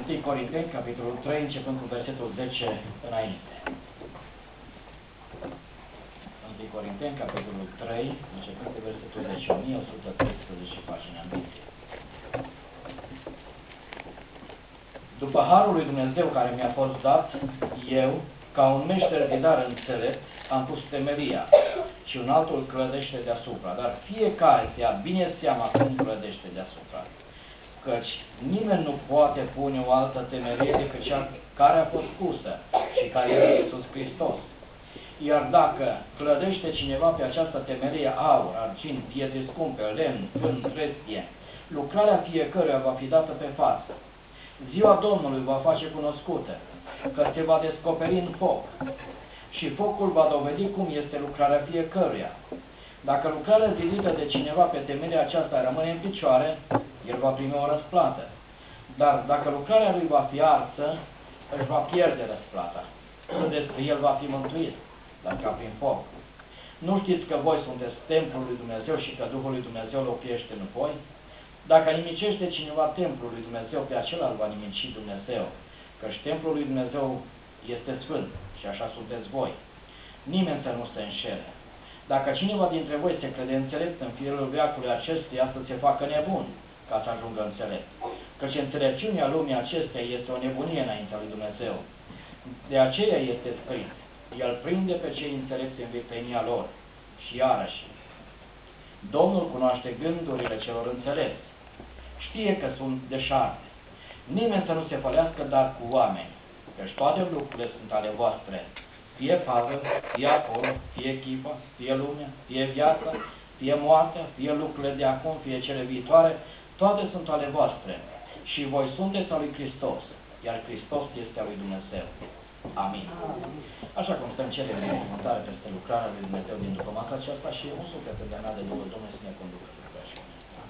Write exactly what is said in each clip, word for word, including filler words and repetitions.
întâi Corinteni, capitolul trei, începând cu versetul zece înainte. întâi Corinteni, capitolul trei, începând cu versetul zece, o mie o sută treisprezece pagini în Biblie. După harul lui Dumnezeu care mi-a fost dat, eu, ca un meșter ghidar înțelept, am pus temelia și un altul clădește deasupra, dar fiecare să ia bine seama cum clădește deasupra. Căci nimeni nu poate pune o altă temelie decât cea care a fost pusă și care este Iisus Hristos. Iar dacă clădește cineva pe această temelie aur, argint, pietre scumpe, lemn, fân, trestie, lucrarea fiecăruia va fi dată pe față. Ziua Domnului va face cunoscută, că se va descoperi în foc și focul va dovedi cum este lucrarea fiecăruia. Dacă lucrarea zidită de cineva pe temelia aceasta rămâne în picioare, el va primi o răsplată. Dar dacă lucrarea lui va fi arsă, își va pierde răsplata. Credeți că el va fi mântuit, dar ca prin foc. Nu știți că voi sunteți templul lui Dumnezeu și că Duhul lui Dumnezeu locuiește în voi? Dacă nimicește cineva templul lui Dumnezeu, pe acela îl va nimici Dumnezeu, căci templul lui Dumnezeu este sfânt și așa sunteți voi. Nimeni să nu se înșele. Dacă cineva dintre voi se crede înțelept în firul veacului acestuia, să se facă nebun, ca să ajungă înțelept. Căci înțelepciunea lumii acesteia este o nebunie înaintea lui Dumnezeu. De aceea este scris: El prinde pe cei înțelepți în victenia lor. Și iarăși, Domnul cunoaște gândurile celor înțelepți. Știe că sunt deșarte. Nimeni să nu se fălească, dar cu oameni, căci toate lucrurile sunt ale voastre. Fie Pavel, fie Apollo, fie Chifa, fie lumea, fie viața, fie moartea, fie lucrurile de acum, fie cele viitoare, toate sunt ale voastre. Și voi sunteți al lui Hristos, iar Hristos este al lui Dumnezeu. Amin. Așa cum stăm cele de cuvântare peste lucrarea lui Dumnezeu din după masa aceasta și un suflet îndemnat de Duhul Domnului să ne conducă lucrarea și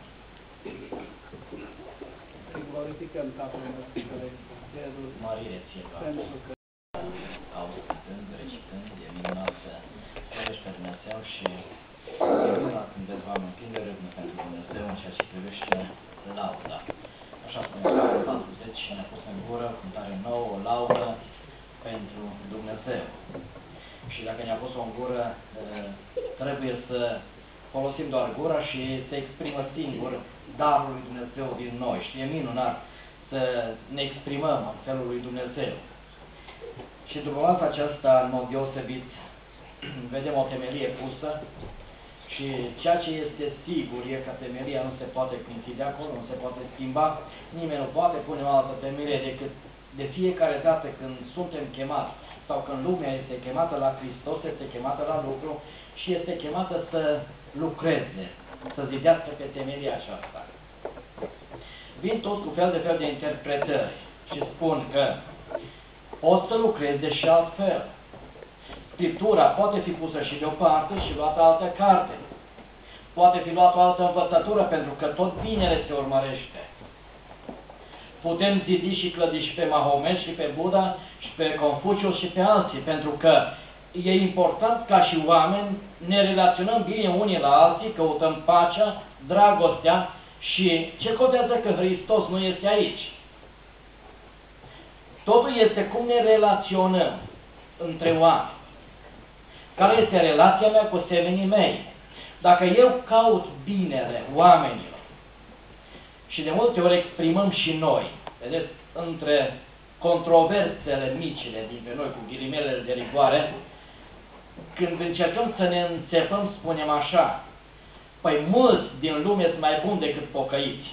glorificăm Tatăl nostru care este în cerul, Mărire ție, Doamne, auzitând, recitând, e minunat să slăvești pe Dumnezeu și e minunat când vezi oameni plini de râvnă pentru Dumnezeu în ceea ce privește lauda. Așa spune Psalmul patruzeci și ne-a pus în gură cântare nouă, o laudă pentru Dumnezeu. Și dacă ne-a pus-o în gură, trebuie să folosim doar gura și se exprimă singur darul lui Dumnezeu din noi. Și e minunat să ne exprimăm în felul lui Dumnezeu. Și după masa aceasta, în mod deosebit, vedem o temelie pusă și ceea ce este sigur e că temelia nu se poate clinti de acolo, nu se poate schimba. Nimeni nu poate pune o altă temelie decât de fiecare dată când suntem chemați sau când lumea este chemată la Hristos, este chemată la lucru și este chemată să lucreze, să zidească pe temelia aceasta. Vin tot cu fel de fel de interpretări și spun că poți să lucrezi și altfel. Scriptura poate fi pusă și de o parte și luată altă carte. Poate fi luată o altă învățătură pentru că tot binele se urmărește. Putem zidi și clădi și pe Mahomet și pe Buddha și pe Confucius și pe alții, pentru că e important ca și oameni ne relaționăm bine unii la alții, căutăm pacea, dragostea și ce contează că Hristos nu este aici. Totul este cum ne relaționăm între oameni. Care este relația mea cu semenii mei? Dacă eu caut binele oamenilor, și de multe ori exprimăm și noi, vedeți, între controversele micile dintre noi, cu ghilimelele de rigoare, când încercăm să ne înțepăm, spunem așa: păi mulți din lume sunt mai buni decât pocăiți.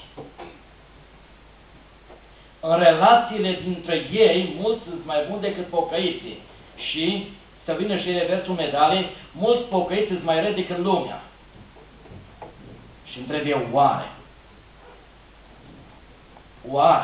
În relațiile dintre ei, mulți sunt mai buni decât pocăiții. Și, să vină și reversul medalei, mulți pocăiți sunt mai răi decât lumea. Și întreb eu, oare? Oare?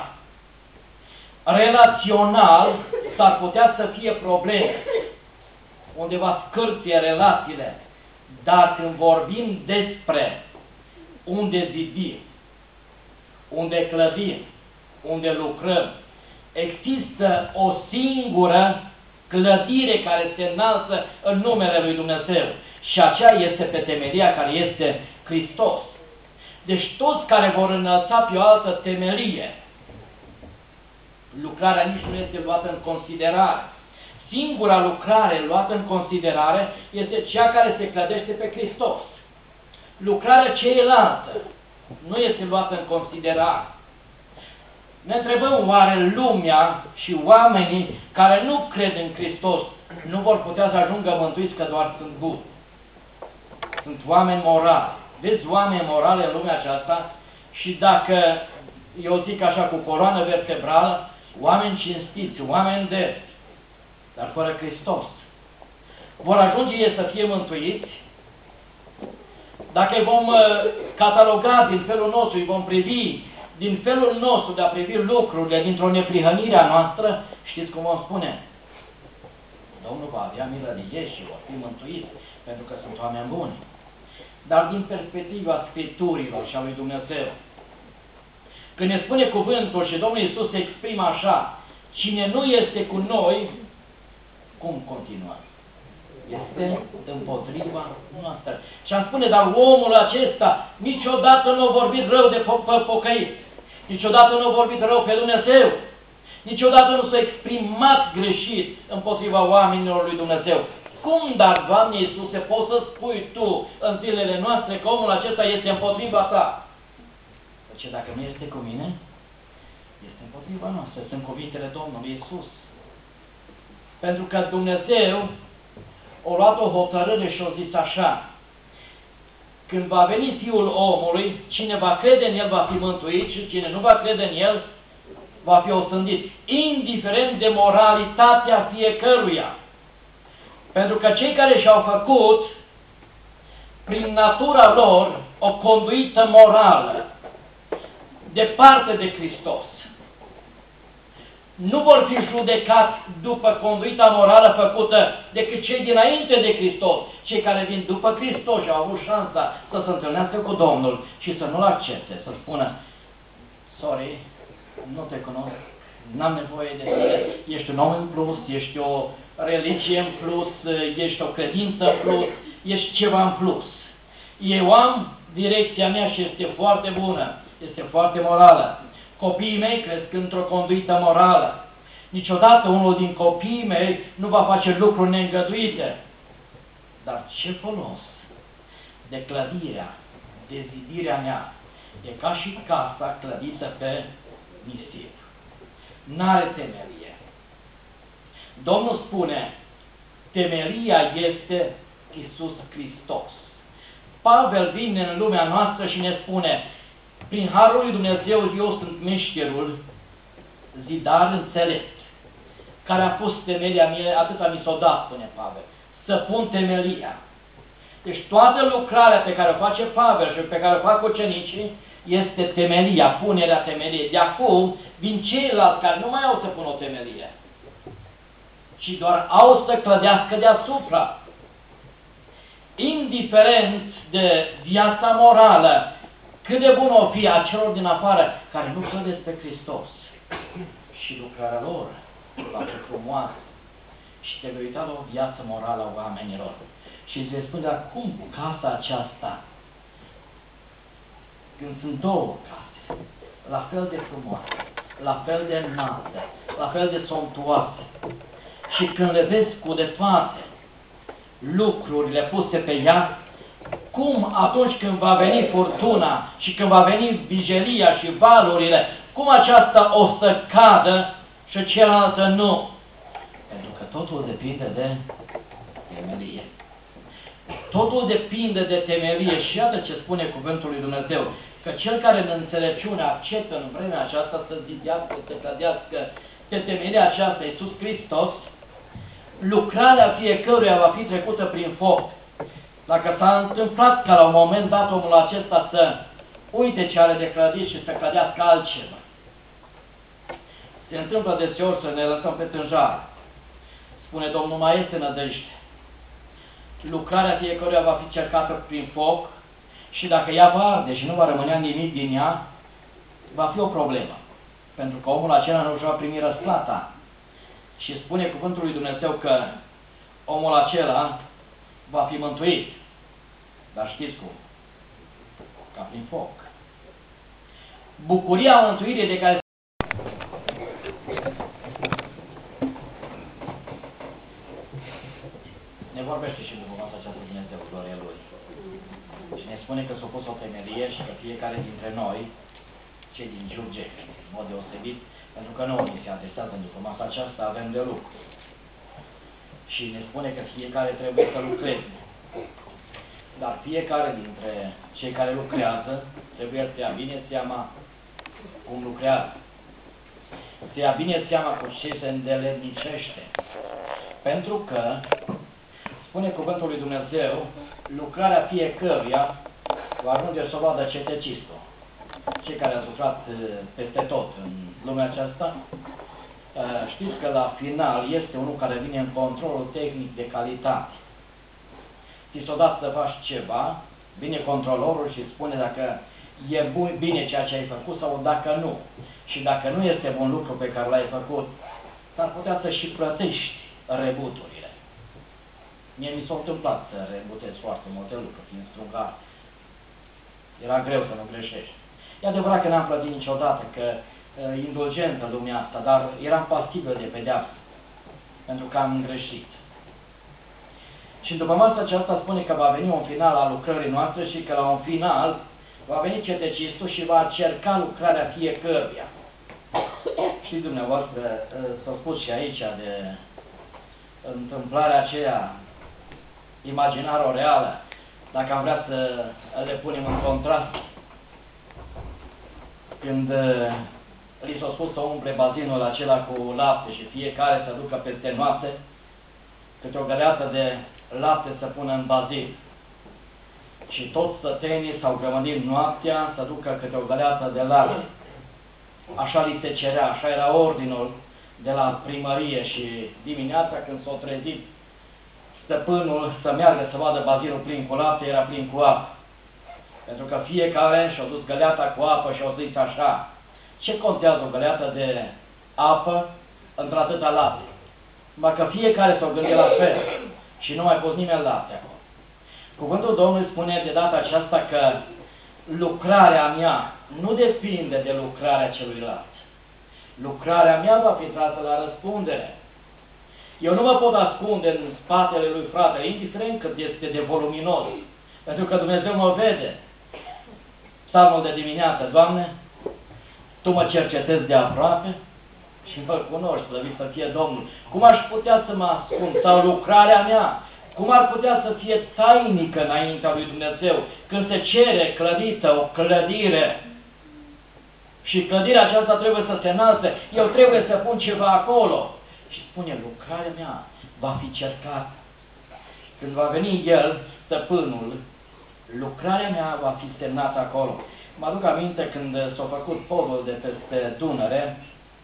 Relațional s-ar putea să fie probleme, undeva scârție relațiile, dar când vorbim despre unde zidim, unde clădim, unde lucrăm, există o singură clădire care se înalță în numele lui Dumnezeu și aceea este pe temelia care este Hristos. Deci toți care vor înălța pe o altă temelie lucrarea nici nu este luată în considerare. Singura lucrare luată în considerare este cea care se clădește pe Hristos. Lucrarea cealaltă nu este luată în considerare. Ne întrebăm, oare lumea și oamenii care nu cred în Hristos nu vor putea să ajungă mântuiți că doar sunt buni? Sunt oameni morali. Vezi oameni morali în lumea aceasta și dacă, eu zic așa, cu coloană vertebrală, oameni cinstiți, oameni de, dar fără Hristos. Vor ajunge ei să fie mântuiți? Dacă îi vom cataloga din felul nostru, îi vom privi din felul nostru de a privi lucrurile dintr-o neprihănire a noastră, știți cum vom spune? Domnul va avea milă de ei și vor fi mântuiți, pentru că sunt oameni buni. Dar din perspectiva Scripturilor și a lui Dumnezeu, când ne spune cuvântul și Domnul Iisus se exprimă așa, cine nu este cu noi, cum continuăm? Este împotriva noastră. Și am spune, dar omul acesta niciodată nu a vorbit rău de po pocăit, niciodată nu a vorbit rău pe Dumnezeu, niciodată nu s-a exprimat greșit împotriva oamenilor lui Dumnezeu. Cum, dar, Doamne Iisuse, poți să spui Tu în zilele noastre că omul acesta este împotriva Ta? Deci dacă nu este cu mine, este împotriva noastră. Sunt cuvintele Domnului Iisus. Pentru că Dumnezeu a luat o hotărâre și a zis așa: când va veni Fiul omului, cine va crede în El va fi mântuit și cine nu va crede în El va fi osândit, indiferent de moralitatea fiecăruia. Pentru că cei care și-au făcut prin natura lor o conduită morală departe de Hristos, nu vor fi judecați după conduita morală făcută decât cei dinainte de Hristos, cei care vin după Hristos și au avut șansa să se întâlnească cu Domnul și să nu-L accepte, să spună: sorry, nu te cunosc, n-am nevoie de tine, ești un om în plus, ești o religie în plus, ești o credință în plus, ești ceva în plus. Eu am direcția mea și este foarte bună, este foarte morală. Copiii mei cresc într-o conduită morală. Niciodată unul din copiii mei nu va face lucruri neîngăduite. Dar ce folos de clădirea, de zidirea mea? E ca și casa clădită pe nisip. N-are temelie. Domnul spune, temelia este Iisus Hristos. Pavel vine în lumea noastră și ne spune, prin harul lui Dumnezeu eu sunt meșterul, zidar înțelept, care a pus temelia mie, atâta mi s-o dat, spune Pavel, să pun temelia. Deci toată lucrarea pe care o face Pavel și pe care o fac ucenicii este temelia, punerea temeliei. De acum vin ceilalți care nu mai au să pună o temelie, ci doar au să clădească deasupra. Indiferent de viața morală, cât de bună o fi a celor din afară care nu credesc pe Hristos, și lucrarea lor va fi frumoasă și te vei uita la o viață morală a oamenilor și îți vei spune, dar cum casa aceasta, când sunt două case, la fel de frumoase, la fel de înalte, la fel de somptuoase, și când le vezi cu de toate lucrurile puse pe ea, cum atunci când va veni furtuna și când va veni vijelia și valurile, cum aceasta o să cadă și cealaltă nu? Pentru că totul depinde de temelie. Totul depinde de temelie și iată ce spune cuvântul lui Dumnezeu, că cel care în înțelepciune acceptă în vremea aceasta să zidească, să clădească pe temelia aceasta Iisus Hristos, lucrarea fiecăruia va fi trecută prin foc. Dacă s-a întâmplat ca la un moment dat omul acesta să uite ce are de clădit și să clădească altceva, se întâmplă deseori să ne lăsăm pe tânjare. Spune Domnul, mai este nădejde. Lucrarea fiecăruia va fi cercată prin foc și dacă ea va arde și nu va rămânea nimic din ea, va fi o problemă. Pentru că omul acela nu își va primi răsplata. Și spune cuvântul lui Dumnezeu că omul acela va fi mântuit. Dar știți cum? Ca prin foc. Bucuria mântuirii de care ce vorbește și după masa aceasta Dumnezeu, gloria Lui. Și ne spune că s-a pus o temelie și că fiecare dintre noi, cei din Giurge, în mod deosebit, pentru că nouă ni se adresează după masa aceasta, avem de lucru. Și ne spune că fiecare trebuie să lucreze. Dar fiecare dintre cei care lucrează trebuie să ia bine seama cum lucrează. Să ia bine seama cu ce se îndeletnicește. Pentru că, spune cuvântul lui Dumnezeu, lucrarea fiecăruia va ajunge să o vadă cetecistul. Cei care au lucrat peste tot în lumea aceasta, știți că la final este unul care vine în controlul tehnic de calitate. Ți s-o dat să faci ceva, vine controlorul și spune dacă e bun, bine ceea ce ai făcut sau dacă nu. Și dacă nu este bun lucru pe care l-ai făcut, s-ar putea să și plătești rebuturile. Mie mi s-a întâmplat să rebutez foarte multe lucruri, fiind strungar. Era greu să nu greșești. E adevărat că n-am plătit niciodată, că uh, indulgentă lumea asta, dar eram pasibil de pedeapsă, pentru că am greșit. Și după masa aceasta spune că va veni un final al lucrării noastre și că la un final va veni cetecistul și va cerca lucrarea fiecăruia. Știți dumneavoastră, s-a spus și aici de întâmplarea aceea imaginară reală, dacă am vrea să le punem în contrast. Când li s-a spus să umple bazinul acela cu lapte și fiecare să ducă peste noapte câte o găleată de lapte să pună în bazin. Și toți sătenii s-au grămădit noaptea să ducă câte o găleată de lapte. Așa li se cerea, așa era ordinul de la primărie și dimineața când s-a trezit stăpânul să meargă să vadă bazinul plin cu lapte, era plin cu apă. Pentru că fiecare și-a dus găleata cu apă și-a zis așa: ce contează o găleată de apă într-atâta lapte? Numai că fiecare s-a gândit la fel și nu mai pus nimeni lapte acolo. Cuvântul Domnului spune de data aceasta că lucrarea mea nu depinde de lucrarea celuilalt. Lucrarea mea va fi trasă la răspundere. Eu nu mă pot ascunde în spatele lui fratele, indiferent cât este de voluminos, pentru că Dumnezeu mă vede. Psalmul de dimineață: Doamne, Tu mă cercetezi de aproape și mă cunoști, slăvit să fie Domnul. Cum aș putea să mă ascund? Sau lucrarea mea, cum ar putea să fie tainică înaintea lui Dumnezeu când se cere clădită o clădire și clădirea aceasta trebuie să se înalte, eu trebuie să pun ceva acolo. Și spune, lucrarea mea va fi cercată. Când va veni El, stăpânul, lucrarea mea va fi semnată acolo. Mă aduc aminte când s-a făcut podul de peste Dunăre,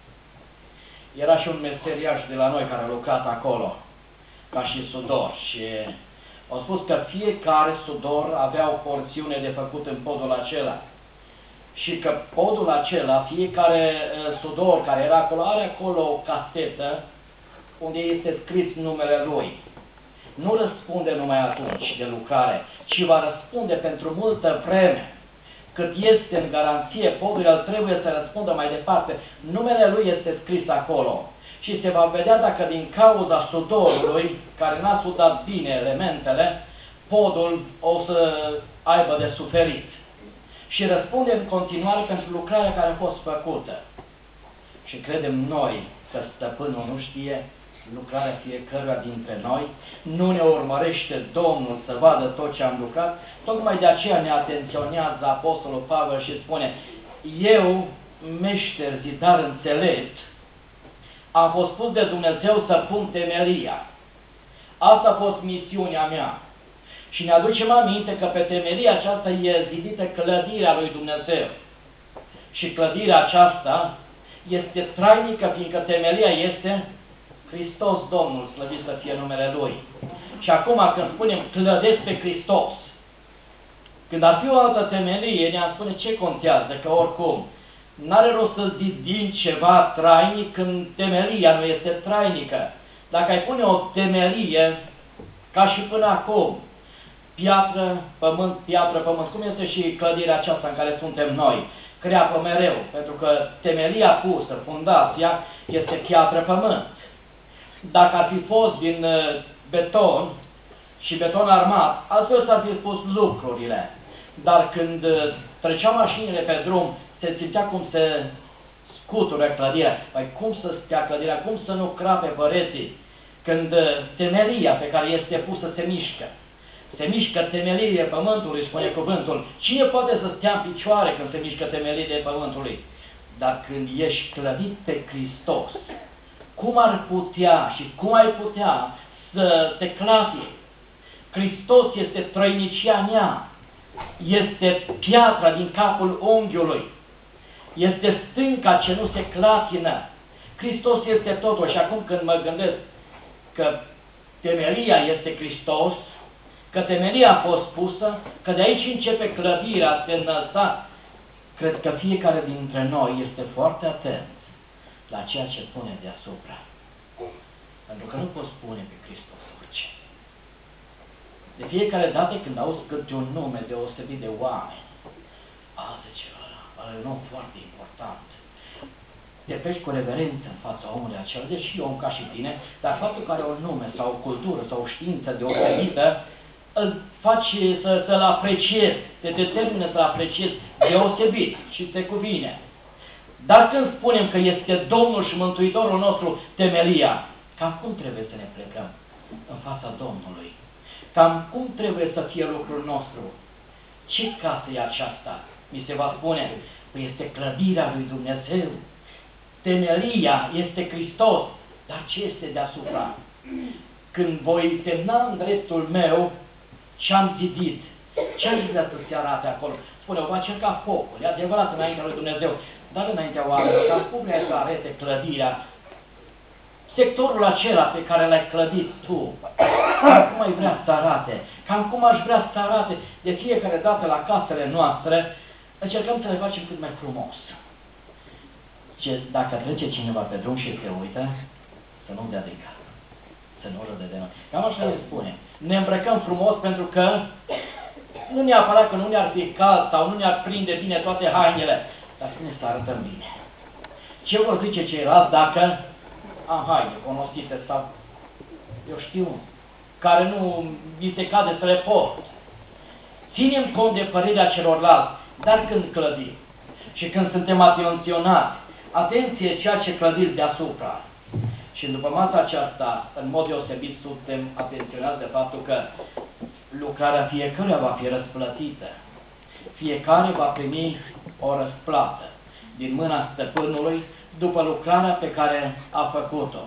era și un meseriaș de la noi care a lucrat acolo, ca și sudor. Și au spus că fiecare sudor avea o porțiune de făcut în podul acela. Și că podul acela, fiecare sudor care era acolo, are acolo o casetă unde este scris numele lui. Nu răspunde numai atunci de lucrare, ci va răspunde pentru multă vreme. Cât este în garanție podul, el trebuie să răspundă mai departe. Numele lui este scris acolo. Și se va vedea dacă din cauza sudorului, care n-a sudat bine elementele, podul o să aibă de suferit. Și răspunde în continuare pentru lucrarea care a fost făcută. Și credem noi că stăpânul nu știe lucrarea fiecăruia dintre noi, nu ne urmărește Domnul să vadă tot ce am lucrat, tocmai de aceea ne atenționează Apostolul Pavel și spune: eu, meșter zidar înțelept, am fost pus de Dumnezeu să pun temelia. Asta a fost misiunea mea. Și ne aducem aminte că pe temelia aceasta e zidită clădirea lui Dumnezeu. Și clădirea aceasta este trainică, fiindcă temelia este Hristos Domnul, slăvit să fie numele Lui. Și acum când spunem clădesc pe Hristos, când ar fi o altă temelie, ne-am spune ce contează, că oricum n-are rost să zidim ceva trainic când temelia nu este trainică. Dacă ai pune o temelie, ca și până acum, piatră, pământ, piatră, pământ, cum este și clădirea aceasta în care suntem noi, creapă mereu, pentru că temelia pusă, fundația, este piatră, pământ. Dacă ar fi fost din beton, și beton armat, altfel s-ar fi spus lucrurile. Dar când treceau mașinile pe drum, se simțea cum se scutură clădirea. Păi cum să stea clădirea, cum să nu crape păreții? Când temelia pe care este pusă se mișcă. Se mișcă temelia pământului, spune cuvântul. Cine poate să stea în picioare când se mișcă temelia pământului? Dar când ești clădit pe Hristos, cum ar putea și cum ai putea să te clavie? Hristos este trăinicia mea, este piatra din capul unghiului, este stânca ce nu se clatină. Hristos este totul. Și acum când mă gândesc că temelia este Hristos, că temelia a fost pusă, că de aici începe clădirea a se înălța, cred că fiecare dintre noi este foarte atent la ceea ce pune deasupra. Pentru că nu poți pune pe Hristos orice. De fiecare dată când auzi câte un nume deosebit de oameni, a, zice, ăla e un om foarte important. Te pești cu reverență în fața omului acela, deși e om ca și tine, dar faptul că are un nume sau o cultură sau o știință deosebită, îl faci să, să-l apreciezi, te determină să-l apreciezi deosebit și se cuvine. Dar când spunem că este Domnul și Mântuitorul nostru temelia, cam cum trebuie să ne plecăm în fața Domnului? Cam cum trebuie să fie lucrul nostru? Ce casă e aceasta? Mi se va spune, păi este clădirea lui Dumnezeu. Temelia este Hristos. Dar ce este deasupra? Când voi semna în dreptul meu ce am zidit, ce aș vrea să se arate acolo? Spune, o va cerca focul, e adevărat înaintea lui Dumnezeu, dar înaintea oamenilor, dar cum vrei să arete clădirea? Sectorul acela pe care l-ai clădit tu, cam cum ai vrea să arate, cam cum aș vrea să arate de fiecare dată la casele noastre, încercăm să le facem cât mai frumos. Ce, dacă trece cineva pe drum și se uită, să nu dea de cap, să nu râde de noi. Cam așa le spune. Ne îmbrăcăm frumos pentru că nu neapărat că nu ne-ar fi cald sau nu ne-ar prinde bine toate hainele, dar să ne să arătăm bine. Ce vor zice ceilalți dacă am haine cunoscute sau, eu știu, care nu mi se cade să le port? Ținem cont de părerea celorlalți, dar când clădim și când suntem atenționați, atenție ceea ce clădiți deasupra. Și după masa aceasta, în mod deosebit, suntem atenționați de faptul că lucrarea fiecăruia va fi răsplătită. Fiecare va primi o răsplată din mâna stăpânului după lucrarea pe care a făcut-o.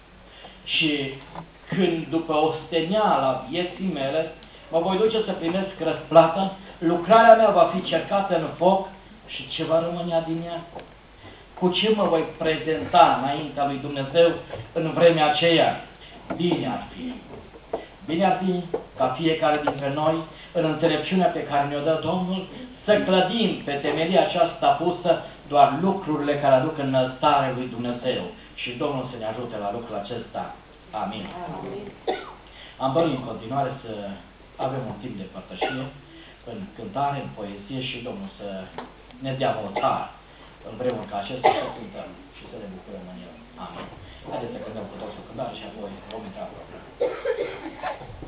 Și când după osteneala vieții mele mă voi duce să primesc răsplată, lucrarea mea va fi cercată în foc și ce va rămânea din ea? Cu ce mă voi prezenta înaintea lui Dumnezeu în vremea aceea? Bine ar fi. Bine ar fi ca fiecare dintre noi, în înțelepciunea pe care ne-o dă Domnul, să clădim pe temelia aceasta pusă doar lucrurile care aduc înălțare lui Dumnezeu. Și Domnul să ne ajute la lucrul acesta. Amin. Amin. Am dorit în continuare să avem un timp de părtășie, în cântare, în poezie și Domnul să ne dea votar în vremuri ca acesta să cântăm și să ne bucurăm în el. Amin. Haideți să cântăm cu toți o cântare și apoi vom intra în program.